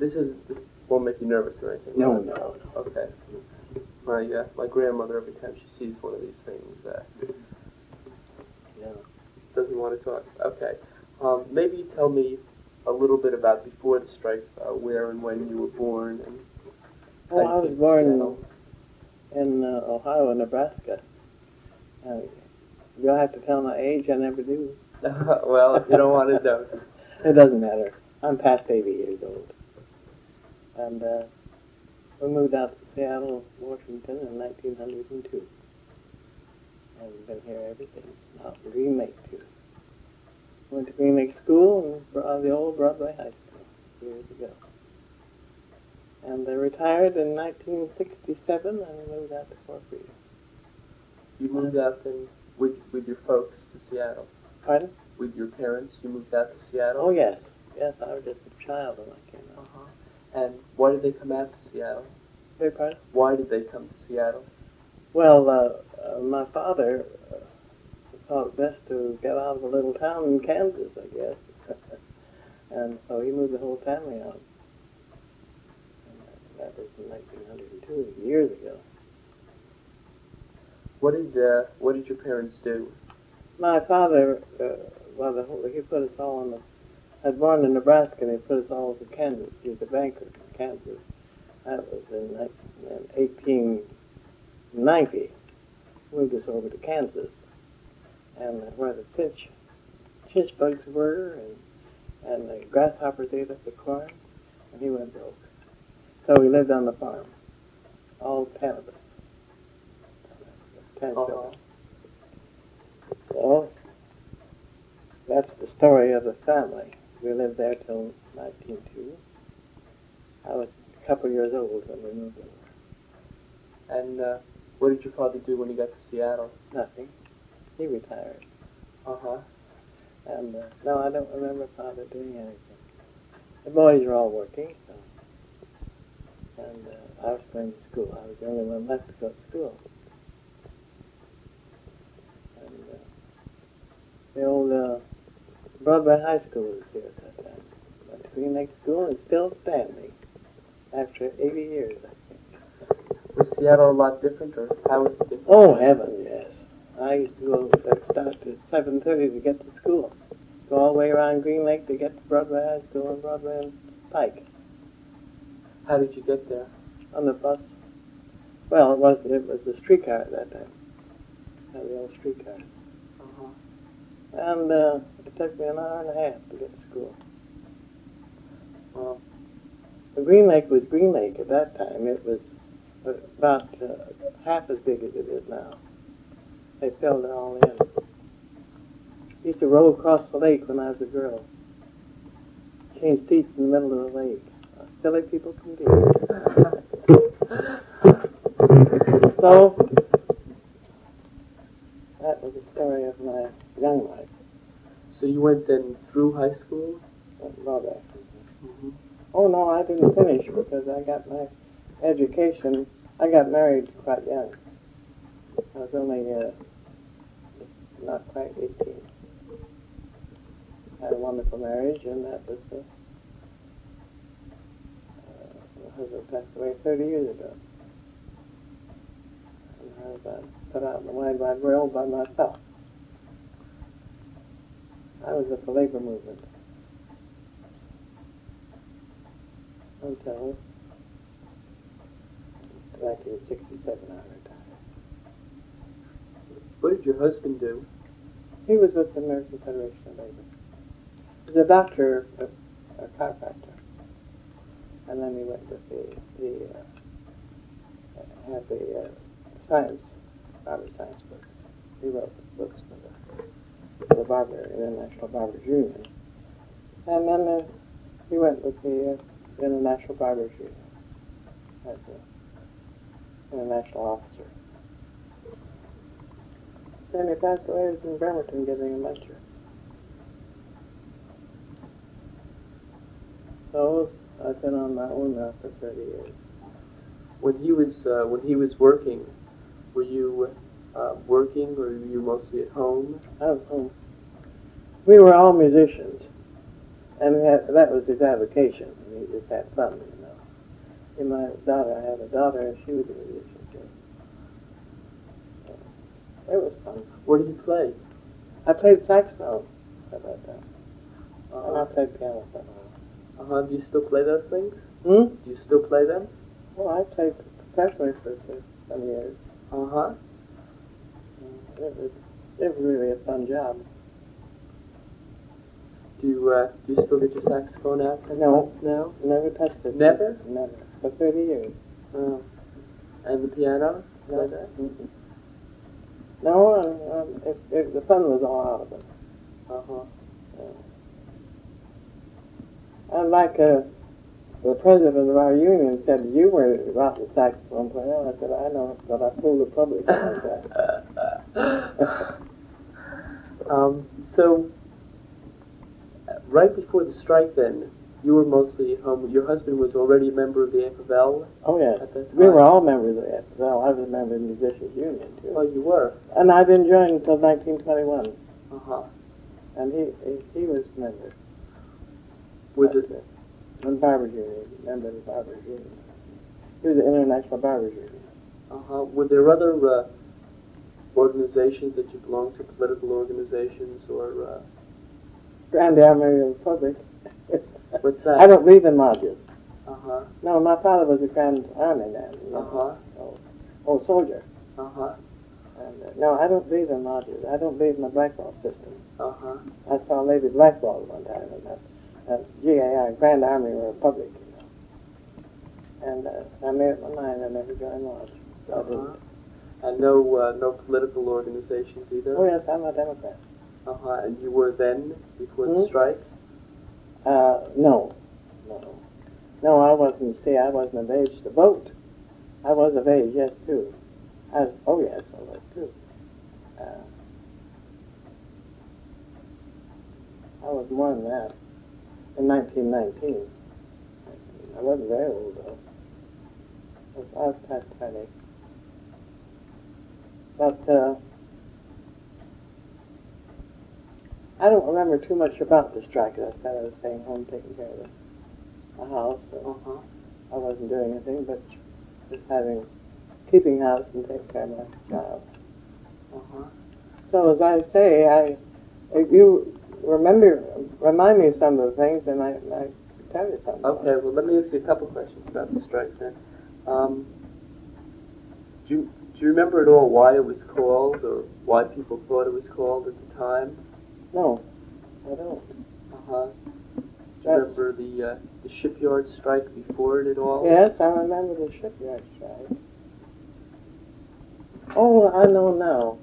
This won't make you nervous or anything. No, right? no. Okay. My grandmother, every time she sees one of these things, Yeah. doesn't want to talk. Okay. Maybe you tell me a little bit about before the strike, where and when you were born. And Oh, I was born in Ohio and Nebraska. You'll have to tell my age. I never do. Well, if you don't want to know. It doesn't matter. I'm past 80 years old. And we moved out to Seattle, Washington in 1902. And we've been here ever since. Out in Green Lake, too. Went to Green Lake School and the old Broadway High School years ago. And I retired in 1967 and moved out to Fort Freedom. You moved out then with your folks to Seattle? Pardon? With your parents, you moved out to Seattle? Oh, yes. Yes, I was just a child when I came out. And why did they come out to Seattle? Beg pardon? Why did they come to Seattle? Well, my father thought it best to get out of a little town in Kansas, I guess. And so he moved the whole family out. And that was in 1902, years ago. What did your parents do? My father, he put us all on I was born in Nebraska, and he put us all to Kansas. He was a banker in Kansas. That was in 1890. Moved us over to Kansas, and where the chinch bugs were, and the grasshoppers ate up the corn, and he went broke. So we lived on the farm, all 10 of us. 10 children. So that's the story of the family. We lived there till 1902. I was a couple years old when we moved over. And what did your father do when he got to Seattle? Nothing. He retired. Uh-huh. And no, I don't remember Father doing anything. The boys were all working, so. And I was going to school. I was the only one left to go to school. And the old Broadway High School was here at that time. Went to Green Lake School and still standing after 80 years, I think. Was Seattle a lot different, or how was it different? Oh, heaven, yes. I used to start at 7:30 to get to school. Go all the way around Green Lake to get to Broadway High School and Broadway and Pike. How did you get there? On the bus. Well, it was a streetcar at that time. Had the old streetcar. Uh-huh. And it took me an hour and a half to get to school. Well, Green Lake was Green Lake at that time. It was about half as big as it is now. They filled it all in. Used to row across the lake when I was a girl. Change seats in the middle of the lake. Silly people can do. So, that was the story of my young life. so you went then through high school? Broadway. Mm-hmm. Oh, no, I didn't finish because I got my education. I got married quite young. I was only not quite 18. I had a wonderful marriage, and that was my husband passed away 30 years ago. And I was put out in the wide world by myself. I was with the labor movement until 1967 I retired. What did your husband do? He was with the American Federation of Labor. He was a doctor, a chiropractor. And then he went with had the science, barber science books. He wrote books for the Barber, International Barbers Union. And then he went with the International Barbers Union as an international officer. Then he passed away. He was in Bremerton giving a lecture. So I've been on my own now for 30 years. When he was working, were you working, or were you mostly at home? I was home. We were all musicians. And that was his avocation. And he just had fun, you know. And my daughter, I had a daughter, and she was a musician too. It was fun. What do you play? I played saxophone at that time. And I Uh-huh. played piano for a while. Do you still play those things? Hmm? Do you still play them? Well, I played professionally for some years. Uh-huh. It was really a fun job. Do you still get your saxophone out No. sometimes now? Never touched it. Never? Never. For 30 years. Oh. And the piano? No. Play that? Mm-mm. No, the fun was all out of it. Uh-huh. Like the president of our union said, you were not the saxophone player. I said, I know, but I fooled the public like that. So, right before the strike then, you were mostly at home. Your husband was already a member of the AFL? Oh, yes. At that We time? were all members of the AFL. I was a member of the Musicians Union, too. Oh, you were? And I didn't join until 1921. Uh-huh. And he was a member. With it? And Barbers Union, member of the Barbers Union. He was the International Barbers Union. Uh-huh. Were there other organizations that you belonged to, political organizations, or... Grand Army Republic. What's that? I don't believe in lodges. Uh-huh. No, my father was a Grand Army man. You know. Uh-huh. Oh, soldier. Uh-huh. And, no, I don't believe in lodges. I don't believe in the blackball system. Uh-huh. I saw a lady blackballed one time in that GAR, Grand Army Republic, you know. And I made up my mind I never joined lodge. So I didn't. And no political organizations either? Oh, yes, I'm a Democrat. Uh-huh. And you were then, before the Hmm? strike? No, I wasn't. See, I wasn't of age to vote. I was of age, yes, too. Yes, I was too. I was more than that in 1919. I wasn't very old though. I was past 20. But I don't remember too much about the strike. I said I was staying home taking care of the house. So Uh-huh. I wasn't doing anything but just keeping house and taking care of my child. Uh-huh. So as I say, if you remind me of some of the things, and I tell you something. Okay, well, let me ask you a couple questions about the strike then. Do you remember at all why it was called, or why people thought it was called at the time? No, I don't. Uh-huh. Do you remember the shipyard strike before it at all? Yes, I remember the shipyard strike. Oh, I know now.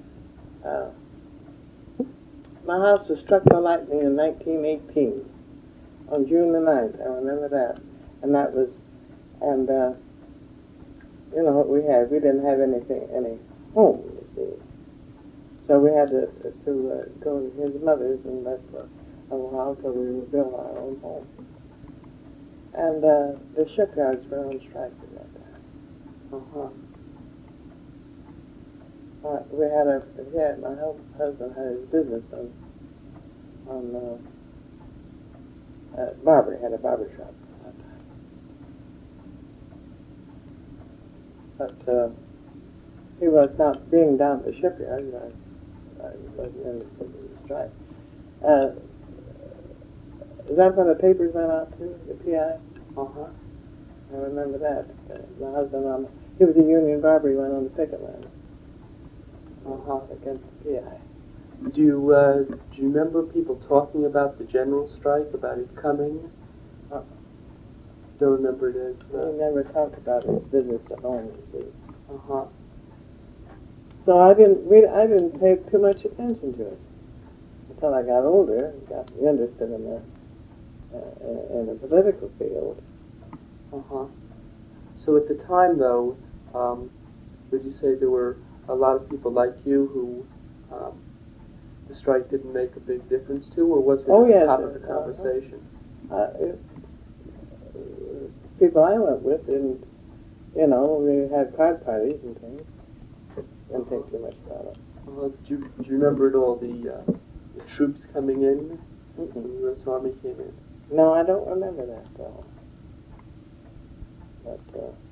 My house was struck by lightning in 1918, on June the 9th. I remember that. And that was, you know what we had? We didn't have any home, you see. So we had to go to his mother's and live for a while till we would build our own home. And the shipyards were on strike at that time. Uh-huh. My husband had his business on barber. He had a barber shop at that time. But he was not being down at the shipyard. I wasn't interested in the strike. Is that when the papers went out too, the PI? Uh-huh. I remember that. My husband, he was a union barber. He went on the picket line. Uh-huh. Against the PI. Do you remember people talking about the general strike, about it coming? Don't remember it as... He never talked about his business at home, you see. Uh-huh. So I didn't pay too much attention to it until I got older and got interested in the political field. Uh-huh. So at the time, though, would you say there were a lot of people like you who the strike didn't make a big difference to, or was it Oh, at the yes, top of the conversation? People I went with didn't, we had card parties and things. Didn't think too much about it. Do you remember at all the troops coming in when the U.S. Army came in? No, I don't remember that though. But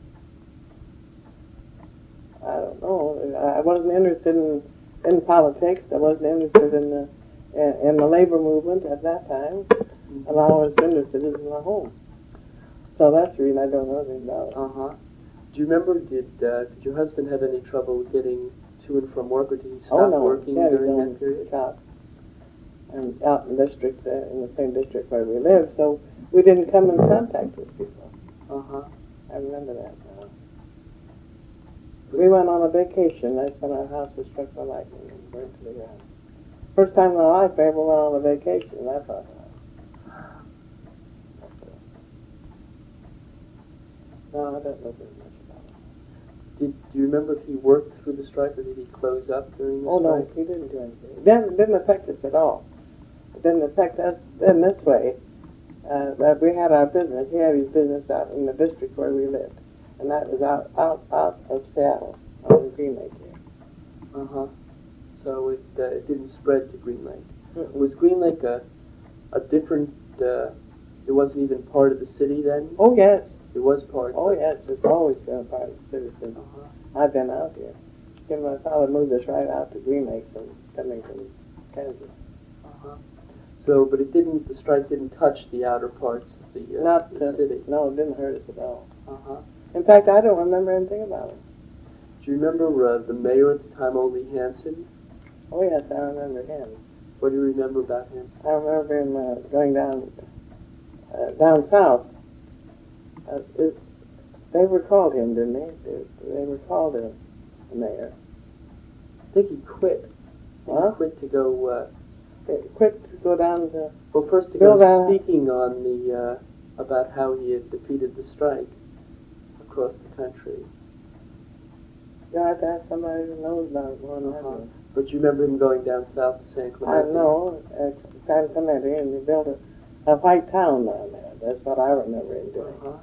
I don't know. I wasn't interested in politics. I wasn't interested in the labor movement at that time. Mm-hmm. And all I was interested in the home. So that's the reason I don't know anything about it. Uh-huh. Do you remember, did your husband have any trouble getting to and from work, or did he stop working during that period? Shop. And out in the district, in the same district where we lived, so we didn't come in contact with people. Uh-huh. I remember that now. We went on a vacation. That's when our house was struck by lightning and burned to the ground. First time in my life I ever went on a vacation. I thought, no, I don't know very much about it. Do you remember if he worked through the strike, or did he close up during the Oh, strike? no, he didn't do anything. It didn't affect us at all. It didn't affect us in this way. That we had our business. He had his business out in the district where we lived. And that was out of Seattle, out in Green Lake here. Uh-huh. So it didn't spread to Green Lake. Mm-mm. Was Green Lake a different, it wasn't even part of the city then? Oh, yes. It was part. Oh, yes. It's always been a part of the city since I've been out here. And my father moved us right out to Green Lake from Pennington, Kansas. Uh-huh. So, but the strike didn't touch the outer parts of the city. No, it didn't hurt us at all. Uh-huh. In fact, I don't remember anything about it. Do you remember the mayor at the time, Ole Hansen? Oh, yes, I remember him. What do you remember about him? I remember him going down south. They recalled him, didn't they? They recalled the mayor. I think he quit. Huh? He quit to go... quit to go down to... Well, first to go speaking on the... about how he had defeated the strike across the country. You have to ask somebody who knows about it more than I do. But you remember him going down south to San Clemente? I know, at San Clemente, and they built a white town down there. That's what I remember him doing. Uh-huh.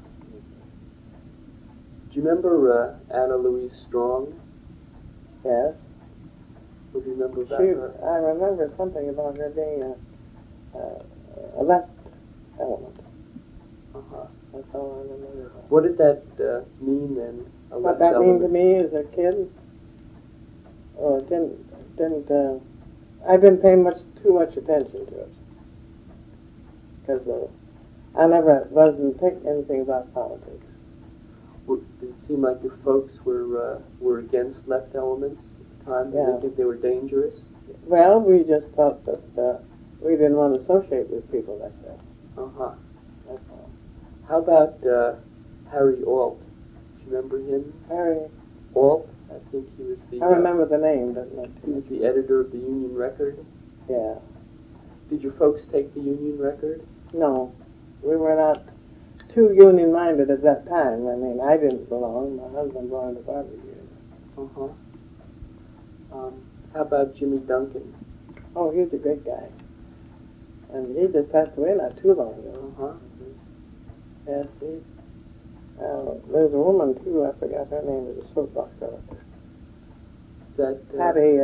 Do you remember Anna Louise Strong? Yes. What do you remember about her? I remember something about her being a left element. Uh-huh. That's all I remember. What did that mean then? What that mean to me as a kid? Oh, I didn't pay too much attention to it. Because I never wasn't thinking anything about politics. Did it seem like your folks were against left elements at the time? Did they think they were dangerous? Well, we just thought that we didn't want to associate with people like that. Uh-huh. That's all. How about Harry Ault? Do you remember him? Harry Ault? I think he was the... I remember the name, but not he was the editor of the Union Record. Yeah. Did your folks take the Union Record? No. We were not too union-minded at that time. I mean, I didn't belong. My husband belonged to Barbara Union. Uh-huh. How about Jimmy Duncan? Oh, he's a great guy. And he just passed away not too long ago. Uh-huh. Yes, there's a woman, too, I forgot her name, is a soapbox editor. Is that... Hattie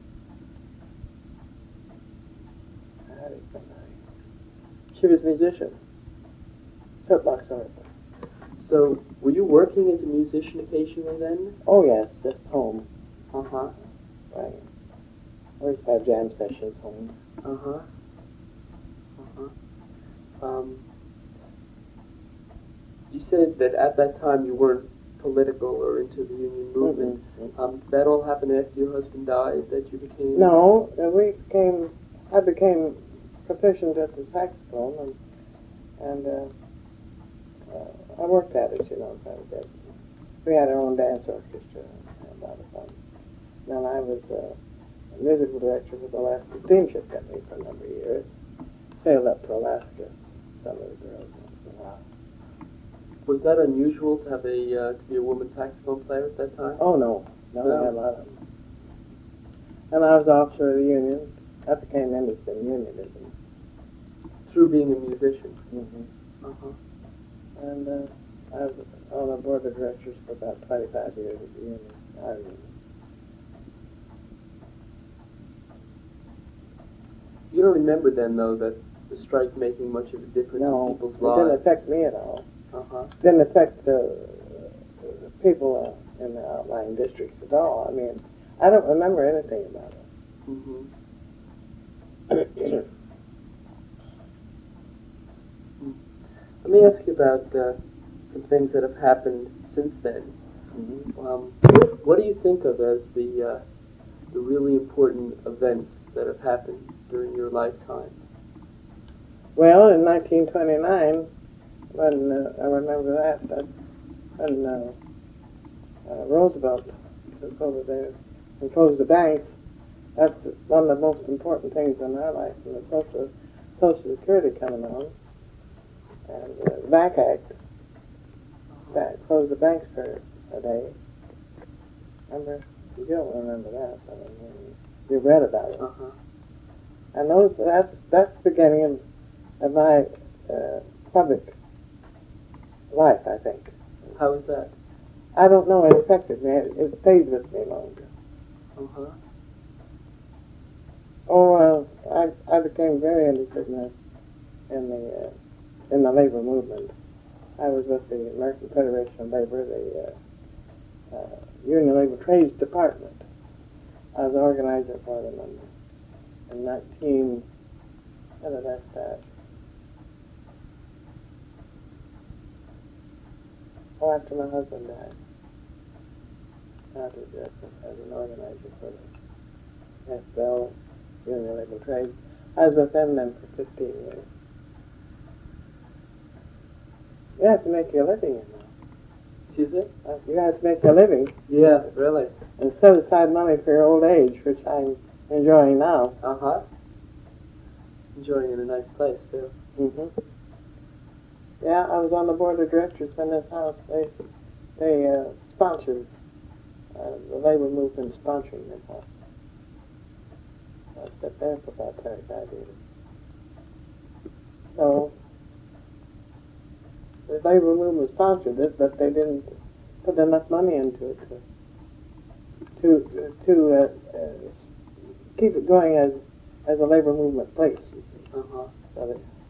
somebody. She was a musician. Soapbox editor. So, were you working as a musician occasionally then? Oh, yes, just home. Uh-huh. Right. We used to have jam sessions home. Uh-huh. Uh-huh. You said that at that time you weren't political or into the union movement. Mm-hmm. That all happened after your husband died, that you became... No, I became proficient at the saxophone, and I worked at it, quite a bit. We had our own dance orchestra, and a lot of fun. Then I was musical director for the Alaska Steamship Company for a number of years. Sailed up to Alaska, some of the girls once in a while. Was that unusual to have to be a woman saxophone player at that time? Oh, no. We had a lot of them. And I was officer of the union. I became interested in unionism. Through being a musician? Mm-hmm. Uh-huh. And I was on the board of directors for about 25 years at the union. I remember. You don't remember then, though, that the strike making much of a difference No, in people's it lives? didn't affect me at all. Uh-huh. It didn't affect the people in the outlying districts at all. I mean, I don't remember anything about it. Mm-hmm. Let me ask you about some things that have happened since then. Mm-hmm. What do you think of as the really important events that have happened during your lifetime? Well, in 1929, when I remember that when Roosevelt took over there and closed the banks, that's one of the most important things in our life, and the Social Security coming on, and the Back Act that closed the banks for a day. Remember? You don't remember that, but I mean, you read about it. Uh-huh. And that's the beginning of my public life, I think. How is that? I don't know, it affected me. It stayed with me longer. Uh-huh. Oh, I became very interested in the labor movement. I was with the American Federation of Labor, the Union Labor Trades Department. I was organizer for them in when did I start? Oh, after my husband died. I was as an organizer for the SL, Union Labor Trades. I was with them then for 15 years. You have to make your living, you know. Excuse me? You have to make a living. Yeah, really. And set aside money for your old age, which I'm enjoying now. Uh-huh. Enjoying in a nice place, too. Mm-hmm. Yeah, I was on the board of directors in this house. They sponsored the labor movement sponsoring this house. I sat there for about 35 years. So the labor movement sponsored it, but they didn't put enough money into it to keep it going as a labor movement place. You see. Uh-huh. So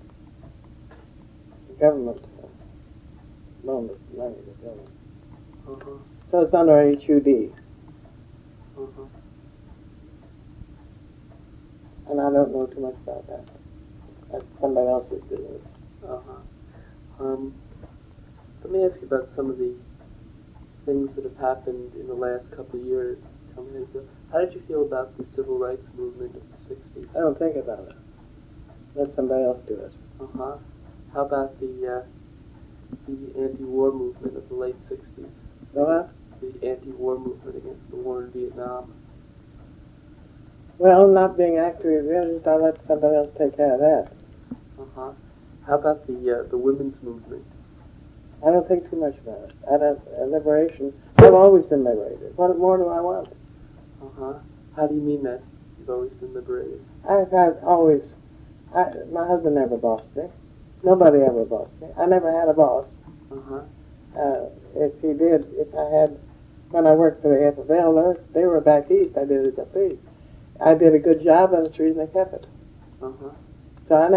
the government loaned us money to build it. Uh-huh. So it's under HUD. Uh-huh. And I don't know too much about that. That's somebody else's business. Uh-huh. Let me ask you about some of the things that have happened in the last couple of years. Tell me how did you feel about the civil rights movement of the 60s? I don't think about it. Let somebody else do it. Uh-huh. How about the anti-war movement of the late 60s? What? The anti-war movement against the war in Vietnam. Well, not being actively religious, I'll let somebody else take care of that. Uh-huh. How about the women's movement? I don't think too much about it. Liberation, I've always been liberated. What more do I want? Uh-huh. How do you mean that you've always been liberated? My husband never bossed me. Nobody ever bossed me. I never had a boss. Uh-huh. When I worked for the FFL, they were back east, I did it up east. I did a good job, and that's the reason I kept it. Uh-huh. So I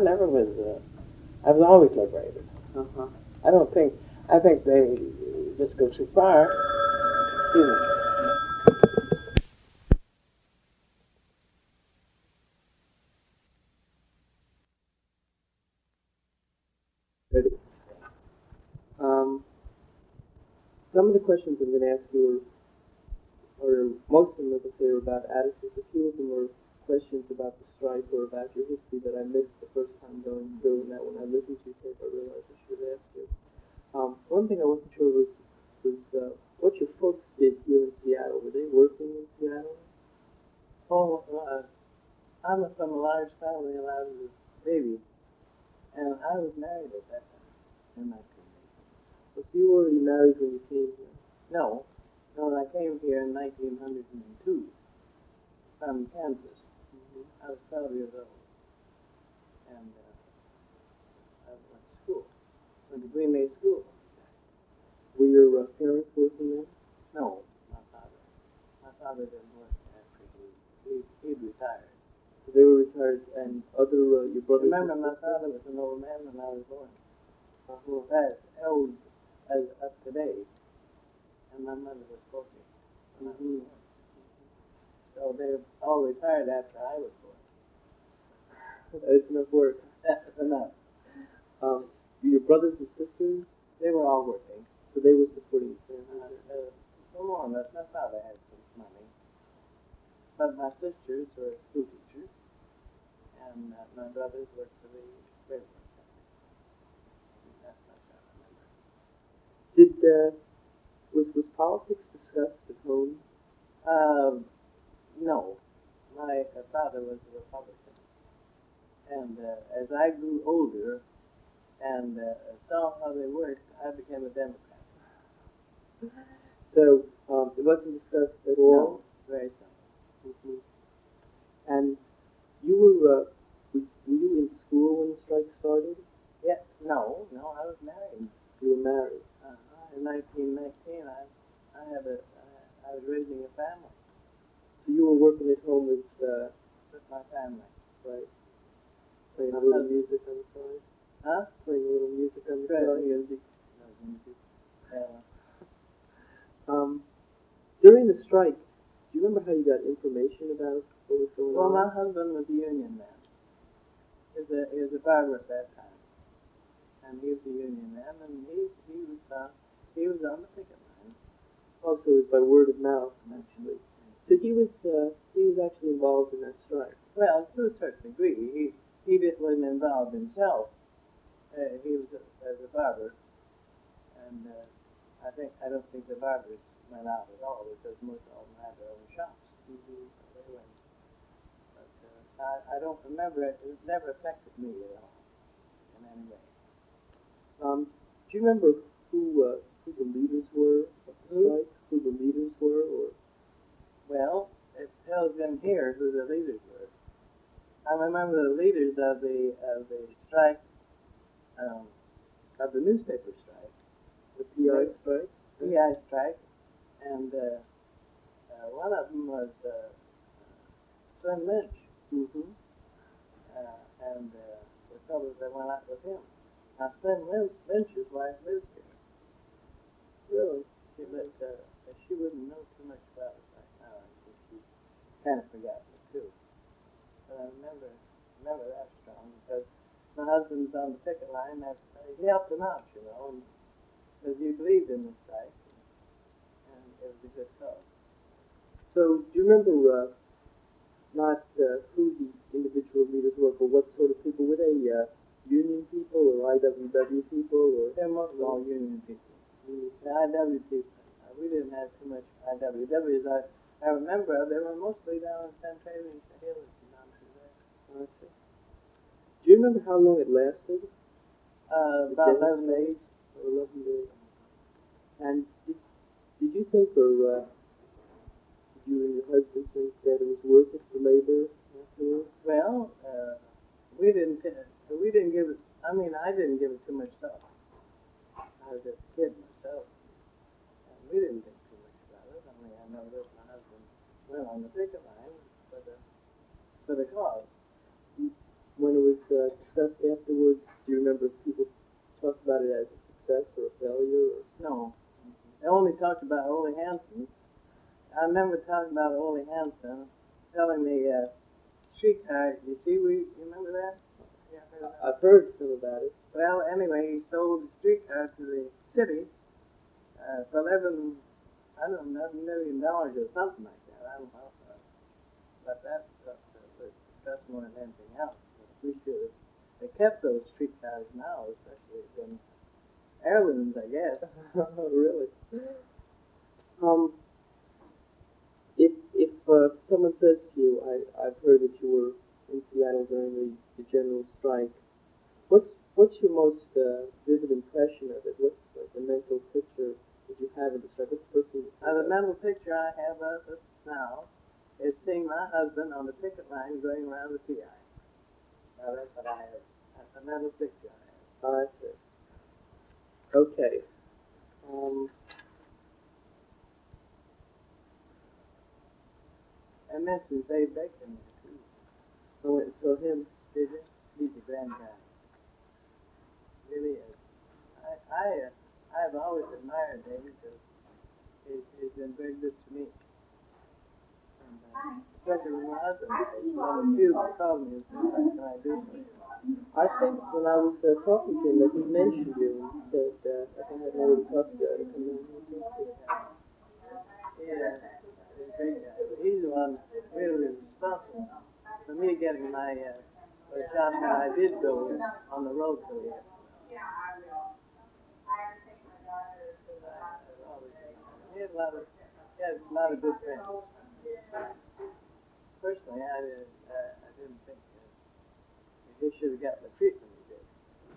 was always liberated. Uh-huh. I think they just go too far. Excuse me. Ready? Some of the questions I'm going to ask you or most of them, like I say, are about attitudes. A few of them were questions about the strike or about your history that I missed the first time going through, and that when I listened to your tape, I realized I should have asked you. One thing I wasn't sure was what your folks did here in Seattle. Were they working in Seattle? Oh, I'm from a large family, and I was a baby, and I was married at that time in 1980. So you were already married when you came here? No, I came here in 1902 from Kansas. Mm-hmm. I was 12 years old, and I went to school, went to Green Bay School. Were your parents working then? No, my father. My father didn't work after he retired. So They were retired, and other your brothers. Remember, my father was an old man when I was born. That's old as up to date, and my mother was 40 when I was born. So they were all retired after I was born. That's enough work. That's enough. Your brothers and sisters, They were all working. so they were supporting the family. So more or less, my father had some money. But my sisters were school teachers, and my brothers worked for the railroad company. That's much I remember. Was politics discussed at home? No. My father was a Republican. And as I grew older and saw how they worked, I became a Democrat. So it wasn't discussed at all? No, very seldom. And you were you in school when the strike started? Yeah, no, I was married. You were married. In 1919, I was raising a family. So you were working at home with My family. right, playing a little music on the side? Huh? Playing a little music on the Right, side? music. During the strike, do you remember how you got information about what was going Well, on? my husband was a union man. He was a barber at that time. And he was a union man, and he was on the picket line. Also, it was by word of mouth, actually. So he was actually involved in that strike. Well, to a certain degree, he wasn't involved himself. He was as a barber, and I don't think the barbers went out at all because most of them had their own shops. Mm-hmm. They went. But I don't remember it. It never affected me at all in any way. Do you remember who the leaders were of the strike? Who the leaders were, or? Well, it tells in here who the leaders were. I remember the leaders of the strike, of the newspaper strike. The PI strike? PI strike, and one of them was Slim Lynch. Mm-hmm. And the fellows that went out with him. Now, Slim Lynch's wife lives here. Really? She wouldn't know too much about it right now. I think she's kind of forgotten it too. But I remember that strong because my husband was on the picket line. He helped him out, you know, and because he believed in the strike, and it was a good cause. So, do you remember not who the individual leaders were, but what sort of people? Were they union people or IWW people? Or They're mostly all union people. The IW people. We didn't have too much IWWs. I remember they were mostly down in Centralia and Hills and down through there. I see. Do you remember how long it lasted? About 11 days. 11 days. And did you think, or did you and your husband think that it was worth it for labor afterwards? Well, we didn't give it. I mean, I didn't give it too much thought. I was just a kid myself, and we didn't think too much about it. I mean, I know that my husband went on the picket line for the cause. When it was discussed afterwards, do you remember if people talked about it as a success or a failure? Or? No, they only talked about Ole Hansen. I remember talking about Ole Hansen, telling me streetcar. You remember that? Yeah, I've heard some about it. Well, anyway, he sold the streetcar to the city for $11 million or something like that. I don't know. But that's more than anything else. We should have kept those streetcars now, especially in heirlooms, I guess. Really? If someone says to you, I've heard that you were in Seattle during the general strike, what's your most vivid impression of it? What's the mental picture that you have of the strike? What's the first thing you think The of? mental picture I have of it now is seeing my husband on the picket line going around the PI. Now that's what I have. That's the mental picture I have. I see. Okay. And Mrs. Dave Bacon there too. I went and saw him. Did you? He's a grand guy. Really is. I've always admired David because he's been very good to me. And, especially when my husband was one of the few that called me and said, what can I do for you? I think when I was talking to him that he mentioned you and said if I hadn't already talked to you, I'd come down here and talk to you. Yeah, he's a great guy. But he's the one really responsible for me getting my job when I did go on the road to the He had a lot of good friends. Personally, I didn't think he should have gotten the treatment he did.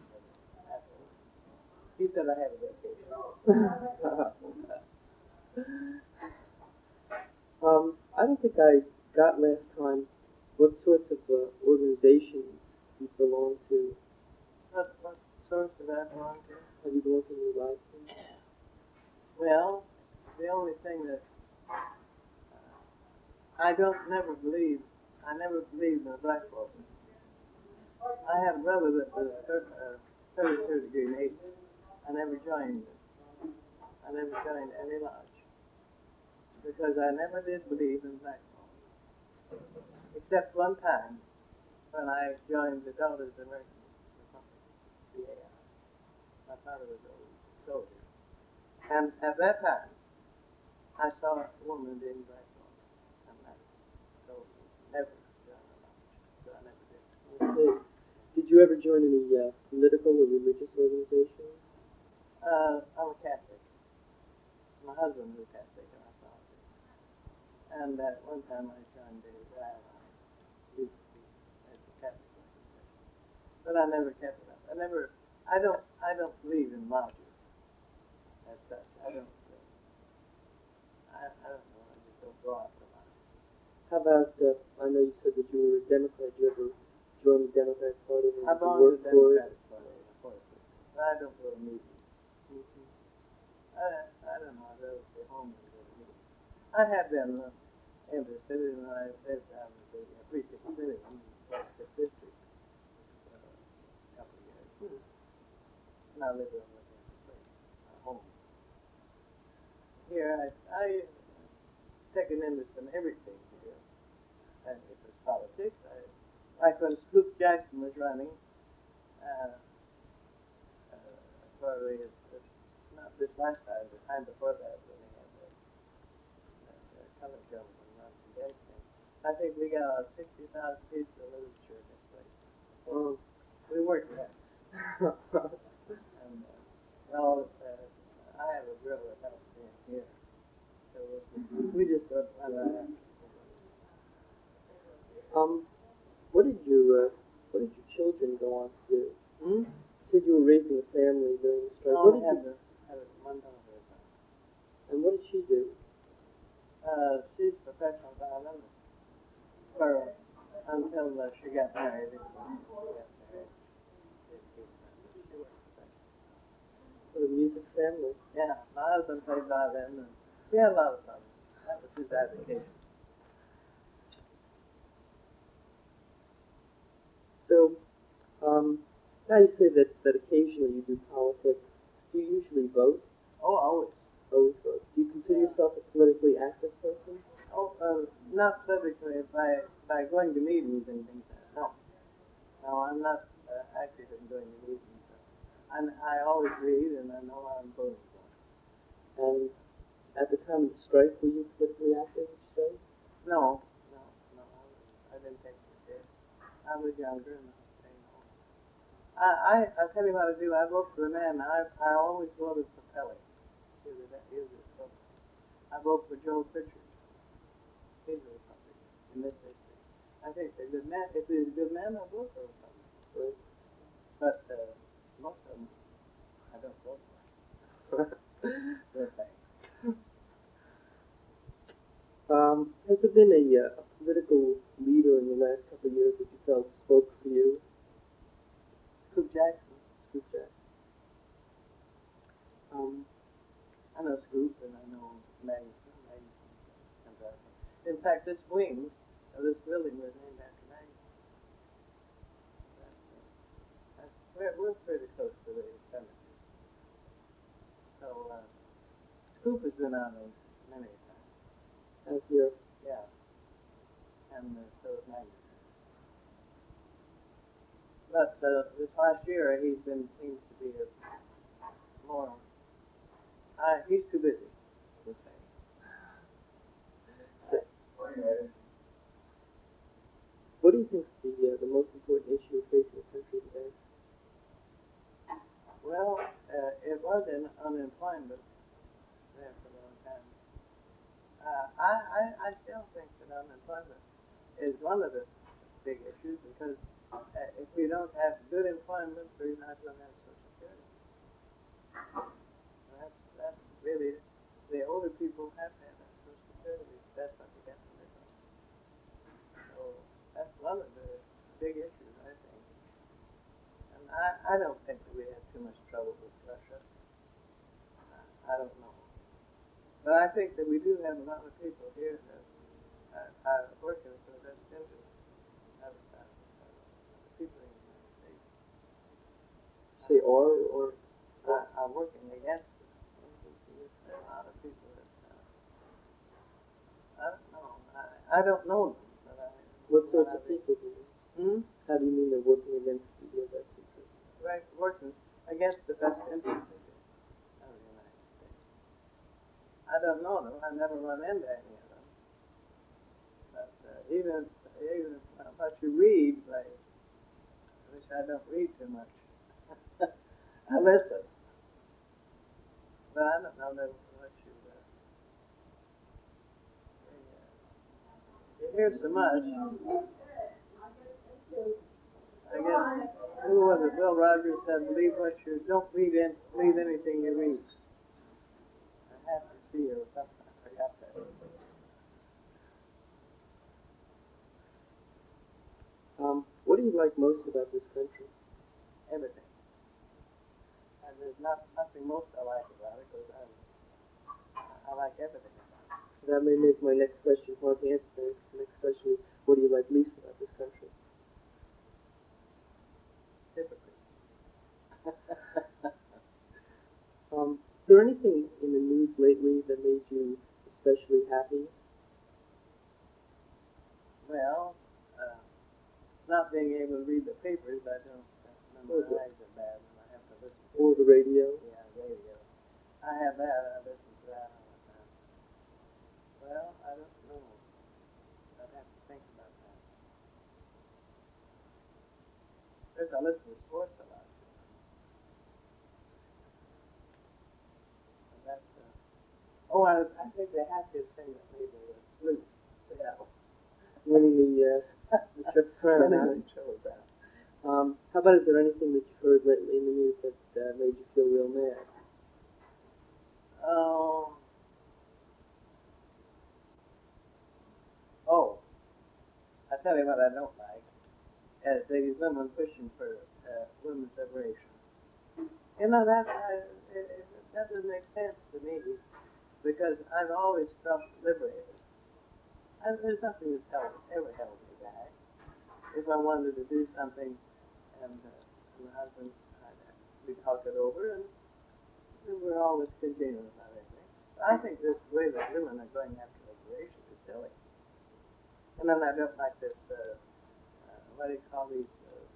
He said I had a vacation. I don't think I got last time what sorts of organizations you belong to. What source did I belong to? Have you belonged to any life? Well, the only thing that I never believed in the black folks. I had a brother that was 32 degree Mason. I never joined any lodge because I never did believe in black folks. Except one time when I joined the Daughters of the American Republic, DAI. My father was a soldier. And at that time, I saw a woman being black folks. And that told me never join a lodge. So I never did. Okay. Did you ever join any political or religious organizations? I'm a Catholic. My husband was a Catholic, and I saw it. And at one time I joined the as a Catholic organization. But I never kept it up. I don't believe in lodges as such. I don't know. I just don't go out to lodges. How about, I know you said that you were a Democrat. Did you ever join the Democratic Party? I belong to the Democratic Party, of course. But I don't go to meetings. Mm-hmm. I don't know. I don't stay home and go to meetings. I have been interested in when I lived down in the precinct city in the district a couple of years. And I lived on the place, home. Here, I take an interest in everything here. And if it's politics, like when Scoop Jackson was running, probably not this last time, the time before that, when he had that colored gentleman run for Jackson. I think we got 60,000 pieces of literature in this place. Oh. We worked that. And I have a girl that helps me in here. So we just don't run around. What did your children go on to do? Hmm? You said you were raising a family during the strike. No, I had one daughter. And what did she do? She's a professional violinist. Until she got married. What a music family. Yeah, my husband played violin, and we had a lot of fun. That was his avocation. So, now you say that occasionally you do politics. Do you usually vote? Oh, always. Always vote. Do you consider yourself a politically active person? Oh, not politically, by going to meetings and things like that. No, I'm not active in going to meetings. And I always read, and I know what I'm voting for. And at the time of the strike, were you politically active, would you say? No, I didn't take it serious. I was younger and I was staying home. I'll tell you what I do. I vote for the man. I always voted for Pelley. I vote for Joe Pritchard. He's a Republican in this district. I think they're good men. If he's a good man, I'll vote for a Republican. Right. But most of them, I don't vote for. Yes, Has there been a political leader in the last couple of years that you felt spoke for you? Scoop Jackson. Scoop Jackson. I know Scoop and I know Magnuson. In fact, this wing of this building was named after Magnuson. live pretty close to the cemetery. So, Scoop has been on those many times. Out here. Yeah. And so is Maggie. But this last year, seems to be more. He's too busy, we'll say. What do you think is the most important issue facing the country today? Well, it was in unemployment there for a long time. I still think that unemployment is one of the big issues because if we don't have good employment, we're not going to have Social Security. That's really, the older people have to have that Social Security. That's what they get to live on. So that's one of the big issues, I think. And I don't think that we have too much trouble with Russia. I don't know. But I think that we do have a lot of people here that are working for the best interest of the people in the United States. Say or are working against it. There's a lot of people that I don't know. I don't know them. But what sorts of people do you mean? How do you mean they're working against the best interest? Right, working against the best interest of the United States. I don't know them. I've never run into any of them. But even what you read, like, which I don't read too much, I listen. But I don't know that what you hear so much. I guess, who was it? Will Rogers said, don't read anything you read. I have to see or something. I forgot that. What do you like most about this country? Everything. And there's nothing most I like about it because I like everything about it. That may make my next question hard to answer. The next question is, what do you like least about this country? Hypocrites. Is there anything in the news lately that made you especially happy? Well, not being able to read the papers, I don't. My eyes are bad when I have to listen to or the radio? Yeah, radio. I have that. I listen to that all the time. Well, I don't know. I'd have to think about that. There's I listen to sports a lot too. And that's I think the happiest thing that made me was Sloop. Yeah. Winning the Triple Crown. How about, is there anything that you've heard lately in the news that made you feel real mad? I tell you what I don't like. These women pushing for women's liberation. You know, that doesn't make sense to me because I've always felt liberated. There's nothing that's ever held me back. If I wanted to do something, and my husband, we talked it over, and we were always continuing about everything. I think this way that women are going after liberation is silly. And then I don't like this, what do you call these,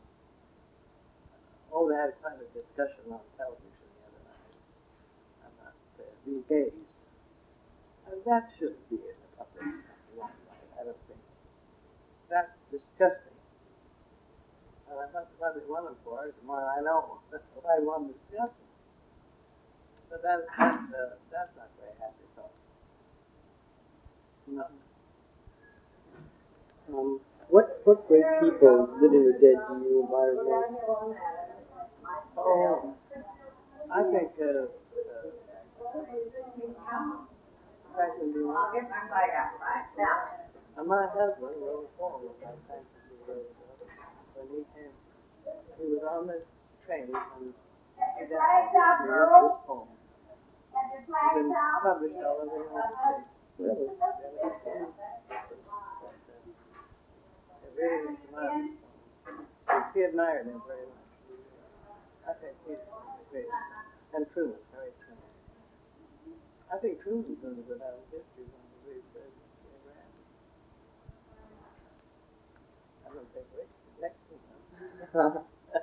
they had quite a discussion on television the other night about these gays. And that shouldn't be in the public limelight, I don't think. That's disgusting. And I thought what they wanted for it, the more I know, I want to discuss it. But that's not very happy thought. No. What great people, living or dead, do you admire most? I think Franklin D. Roosevelt. And my husband wrote a poem about Franklin D. Roosevelt when he came. He was on the train and he wrote this poem. It's been published all over the United States. Really? It really is a marvelous poem. He admired him very much. I think he's great. And Truman, Harry Truman. I think Truman's going to go down in history as one of the greatest presidents we ever had. I don't think Nixon.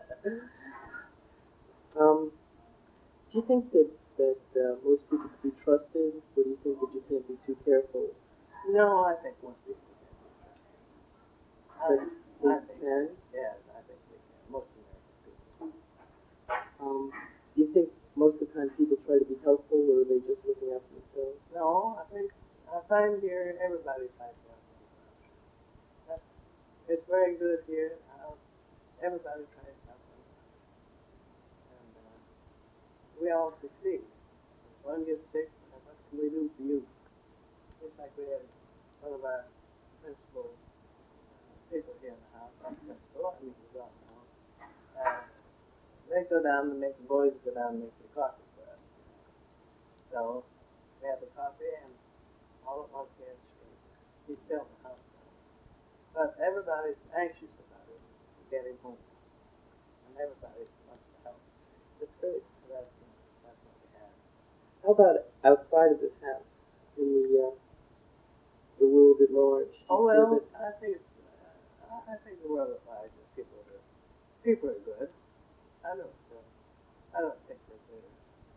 Do you think that most people can be trusted, or do you think that you can't be too careful? No, I think most people can be trusted. I think can? Yes, I think they can. Most American people. Do you think most of the time people try to be helpful, or are they just looking out for themselves? No, I find here everybody tries to help themselves. It's very good here in the house. Everybody tries to help themselves. And we all succeed. If one gets sick, what can we do for you? It's like we have one of our principal people here in the house, our principal, I mean, he's off now. They go down to make, the boys go down and make the coffee for us. So, we have the coffee, and all at once he had a stroke. He's still in the house now. But everybody's anxious about it to get him home. And everybody wants to help. That's great. So that's what we have. How about outside of this house, in the world at large? Oh well, I think the world at large, people are good. I don't think that they're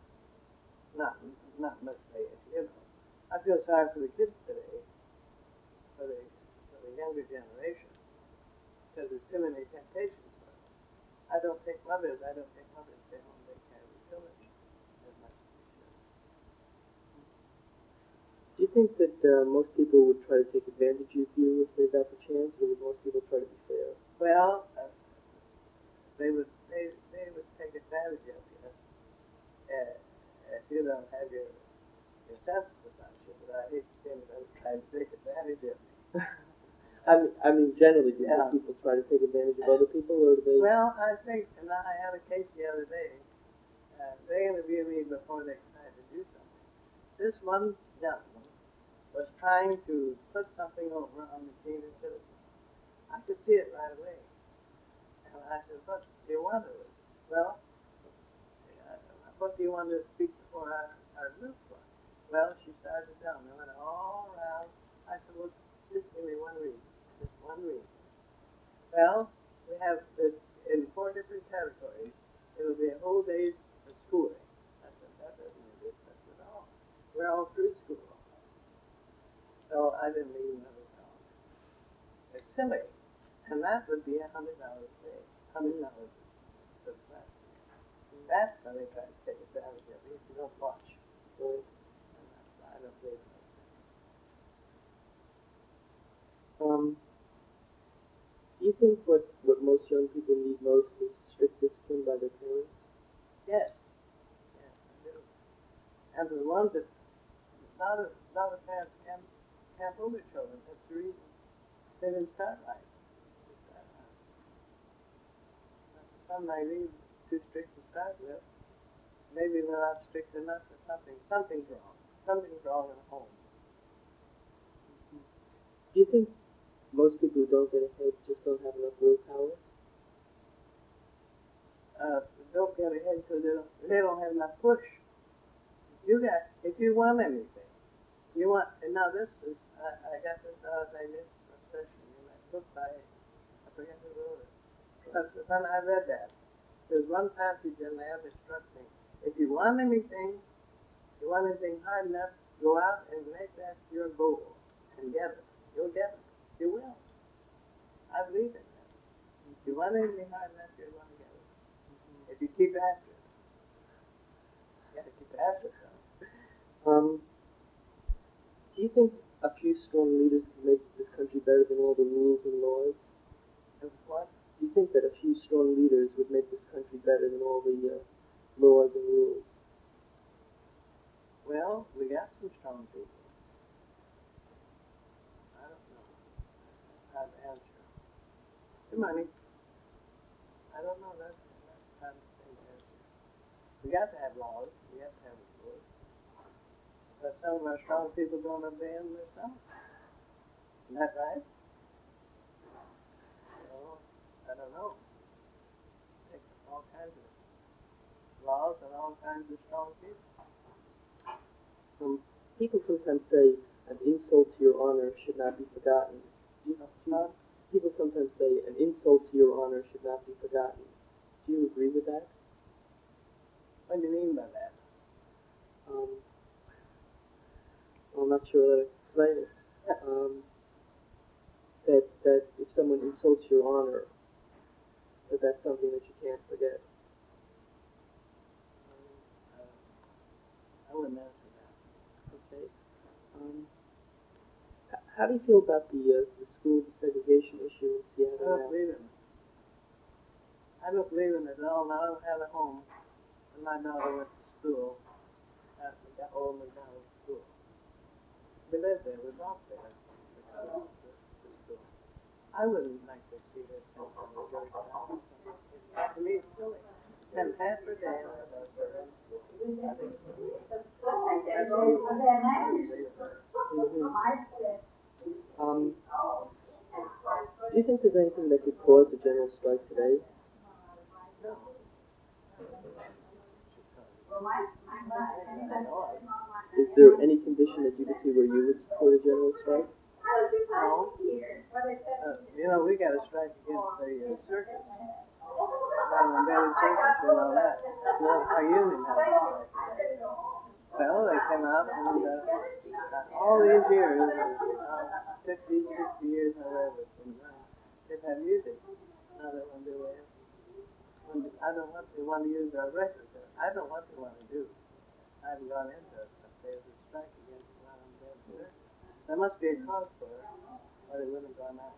not misleading. You know, I feel sorry for the kids today, for the younger generation, because there's too many temptations for them. I don't think mothers stay home and take care of the children as much as they should. Do you think that most people would try to take advantage of you if they got the chance, or would most people try to be fair? Well, they would take advantage of you if you don't have your senses about you. But I hate to see them try to take advantage of me. I mean, generally, do people try to take advantage of other people, or do they? Well, I think, and I had a case the other day. They interviewed me before they decided to do something. This one gentleman was trying to put something over on the senior citizen. I could see it right away. And I said, what do you want to do? Well, what do you want to speak before our group for? Well, she started to tell me. I went all around. I said, well, just give me one reason. Just one reason. Well, we have this in 4 different categories. It'll be a whole day's for schooling. I said, that doesn't make any sense at all. We're all through school. So I didn't even know it all. It's silly. And that would be $100 a day. $100 for the class. That's when they try to take advantage of you if you don't watch. Right. I don't believe in those things. Do you think what most young people need most is strict discipline by their parents? Yes. Yes, I do. And the ones that a lot of parents can't hold their children. That's the reason they didn't start right. Some may be too strict to start with. Maybe they're not strict enough or something. Something's wrong. Something's wrong in the home. Do you think most people who don't get ahead just don't have enough willpower? Don't get ahead because they don't have enough push. If you want anything, and now this is, I got this out of this obsession in that book by, I forget who wrote it. But when I read that, there's one passage in there that struck me. If you want anything hard enough, go out and make that your goal and get it. You'll get it. You will. I believe in that. If you want anything hard enough, you're going to get it. If you keep after it. You got to keep after it, though. Do you think a few strong leaders can make this country better than all the rules and laws? And what? Do you think that a few strong leaders would make this country better than all the laws and rules? Well, we got some strong people. I don't know. I have to answer. Too many. I don't know. That's kind of thing to answer. We got to have laws. We have to have rules. But some of our strong people don't obey them themselves. Isn't that right? So, I don't know. Take all kinds of outlaws and all kinds of strong people. People sometimes say an insult to your honor should not be forgotten. People sometimes say an insult to your honor should not be forgotten. Do you agree with that? What do you mean by that? I'm not sure how to explain it. That if someone insults your honor, that's something that you can't forget. I wouldn't answer that. Okay. How do you feel about the school desegregation issue in Seattle I don't believe in it. I don't believe in it at all. I don't have a home when my daughter went to school at the old McDonald's school. We lived there. We walked there because of the school. I wouldn't like to see this in Georgetown. To me, it's silly. And half a day on the bus for school. I think do you think there's anything that could cause a general strike today? no. Is there any condition that you could see where you would support a general strike? No. We got a strike against the circus. Well, Daily Circus and all that. No, our union has a strike. Well, they came out and all these years, 50, 60 years, however, they've had music. Now they want to do it. I don't know what they want to use our records. I don't know what they want to do. I haven't gone into it, but there's a strike against Daily Circus. There must be a cause for it, or they wouldn't have gone out.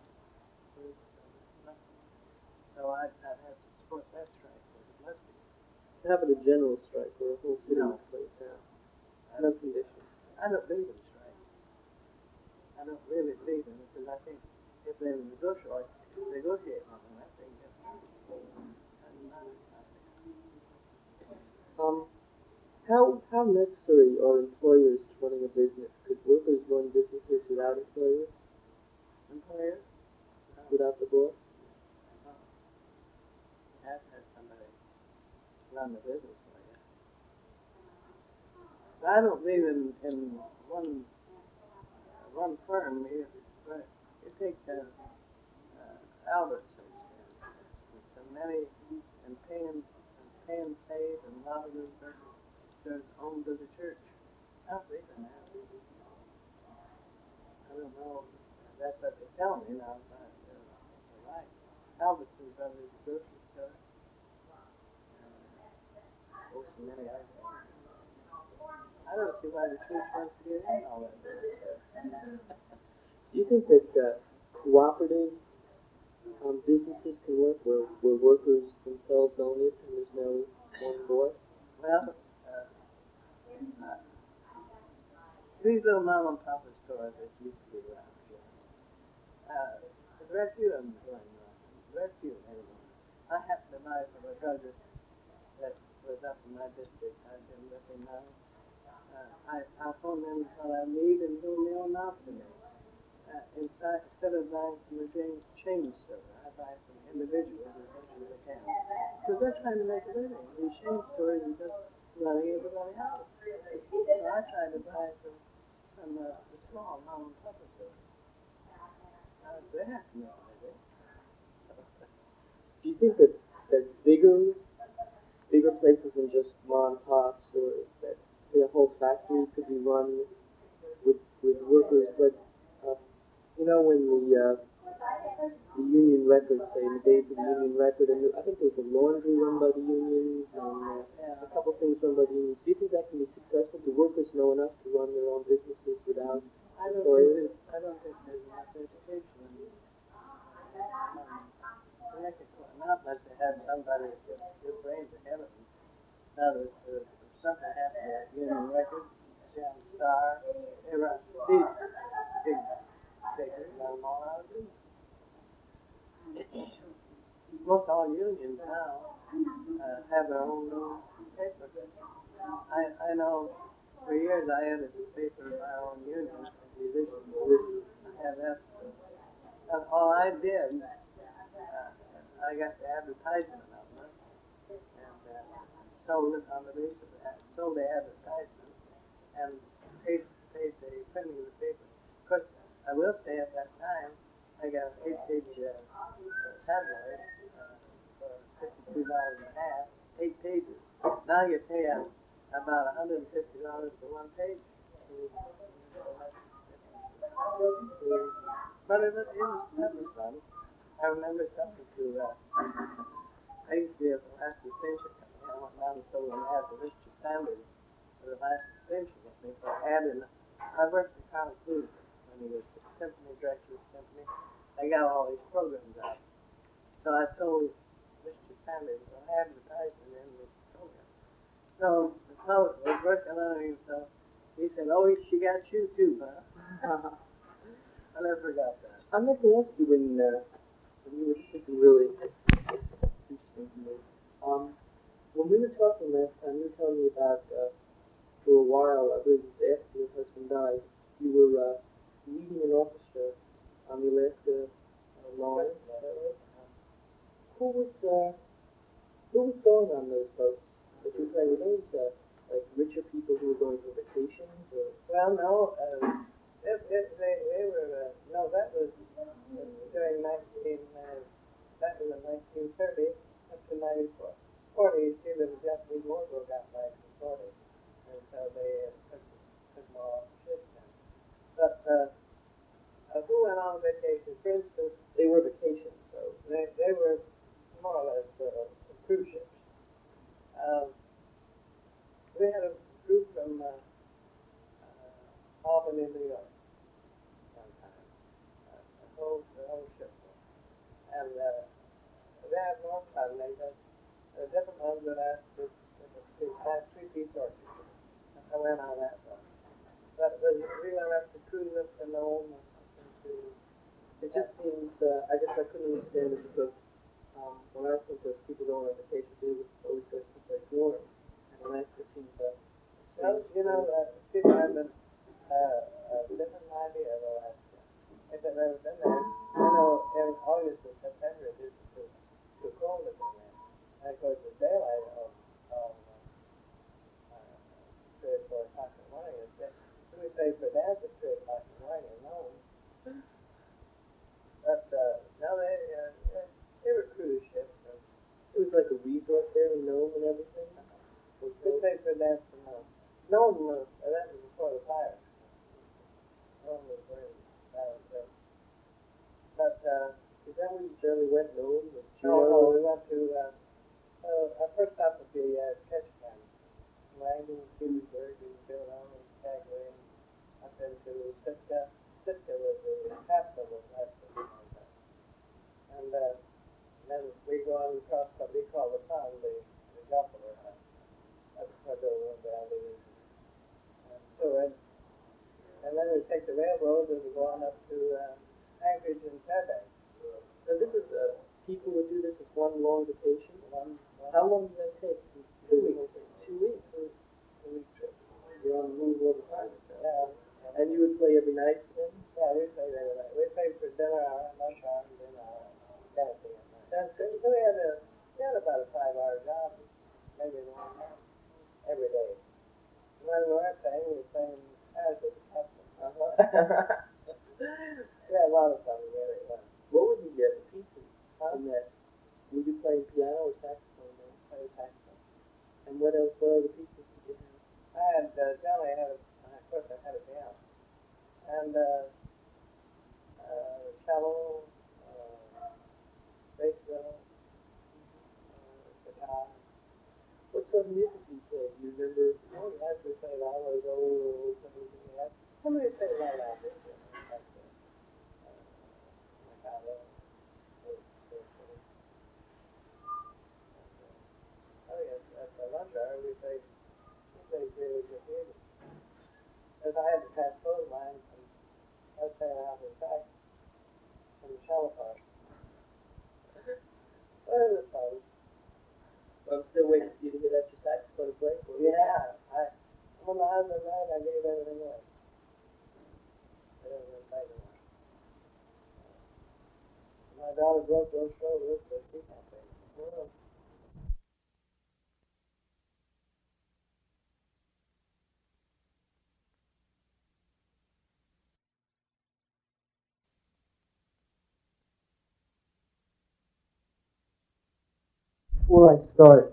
So I'd have to support that strike, but it must be. How about a general strike where a whole city is closed down? No conditions. I don't believe in strike. I don't really believe in it because I think if they negotiate on them, I think that's how necessary are employers to running a business? Could workers run businesses without employers? Employers? Without the boss? You have to have somebody run the business for you. But I don't believe in one firm. You take Albertsons, and many and paying save and a lot of them are owned by the church. I don't believe in that. I don't know. That's what they tell me now. They're right. Albertsons run the grocery store. Also many others. I don't see why the church wants to get in all that. Do you think that cooperative businesses can work where workers themselves own it and there's no one boss? Well, these little mom and pop stores that used to be around here, there's very few of them going on. Very few anymore. I happened to buy from a druggist that was up in my district. I didn't let him know. I phoned them until I need and whom they'll not to me. Instead of buying from a chain store, I buy from individuals as much as I can. Because they're trying to make a living. These chain stores are just running everybody out. So I try to buy from the small mom and pop stores. They have to make a living. Do you think that bigger places than just mom and pop stores, that say a whole factory could be run with workers like when the union record, say in the days of the union record, and I think there was a laundry run by the unions and a couple things run by the unions. Do you think that can be successful? Do workers know enough to run their own businesses without employers? I don't think there's enough education in it. Not unless they have somebody with brains ahead of them. Now, if something happened at Union Record, Seattle Star, they run these big papers, run them all out of business. Most all unions now have their own paper. I know for years I edited the paper of my own union, musicians. I have that. And all I did, I got the advertisement of them. And sold it on the basis of sold the advertisement and paid the printing of the paper. Of course, I will say at that time I got an 8-page tabloid for $52 a half, 8 pages. Now you pay about $150 for 1 page. But that was fun. I remember something to. I used to be at the last distinction company. I went down and sold an ad to Mr. Sanders for the last distinction company. So I worked for Carl Clues when he was symphony director of the symphony. I got all these programs out. So I sold Mr. Sanders an advertisement in the program. So the fellow was working on him, so he said, "Oh, she got you too, huh?" I never forgot that. I meant to ask you when you were, this is really interesting to me. When we were talking last time, you were telling me about, for a while, I believe it was after your husband died, you were leading an orchestra on the Alaska line. Is that right? Who was going on those boats that you were playing? Were those like richer people who were going for vacations, or? Well, no. They were no. That was during that was in 1930 up to 94. 40. You see, the Japanese War broke out in 1940, and so they took them all off the ships then. But who went on vacation? For instance, They were vacations, so. they were more or less cruise ships. We had a group from Albany, New York, one time. The whole ship. And they had more fun. They had different ones that asked to have 3-piece orchestra. I went on that one. But we went up to cruise up to Nome or something to. It just seems, I guess I couldn't understand it because when I think of people going on vacations, they would always go someplace warm. And Alaska seems well, you know, people have a different idea of Alaska. If they've ever been there, you know, in August and September it isn't too cold to be there. And of course, the daylight of 3 or 4 o'clock in the morning is there. We played for dance at 3 o'clock in the morning in Nome. But no, they were cruise ships. it was like a resort there in Nome and everything. We played for dance in Nome. Nome, that was before the fire. Nome was burned down. But Is that where you generally went, Nome? no, we went to our first stop would be Ketchikan, Langdon, Petersburg, and Villanova, Skagway, up into Sitka. Sitka was the capital of Alaska. And then we go on across what we call the pond, the Gulf of Alaska, up to Cordova Valley, and Seward. And then we take the railroad and we go on up to Anchorage and Fairbanks. So this is, people would do this as one long vacation? How long did that take? 2 weeks. 2 weeks? 2 week trip. You're on the move all the time. Yeah. And you would play every night for them? Yeah, we played every night. We played for dinner hour, lunch hour, and dinner hour. Dancing at night. That's great. So we had about a 5-hour job, maybe more, every day. When we weren't playing, we were playing as a captain. We had a lot of fun, really. What would you get, the pieces in that? Would you play piano or saxophone then? Play saxophone. And what else, what other pieces did you have? I had, generally of course I had a piano. And cello, bass drum, guitar. What sort of music do you play? Do you remember? Oh, yes, we played all those old things we had. Somebody played right out there. At the lunch hour, we played really good music. Because I had to transpose mine from, I was playing out the sax from the cello part. But it was fun. Well, I'm still waiting for you to get out your saxophone to play for me. Yeah, when my husband died, I gave everything away. I didn't even play anymore. My daughter broke those shoulders, so she can't play. Before I start,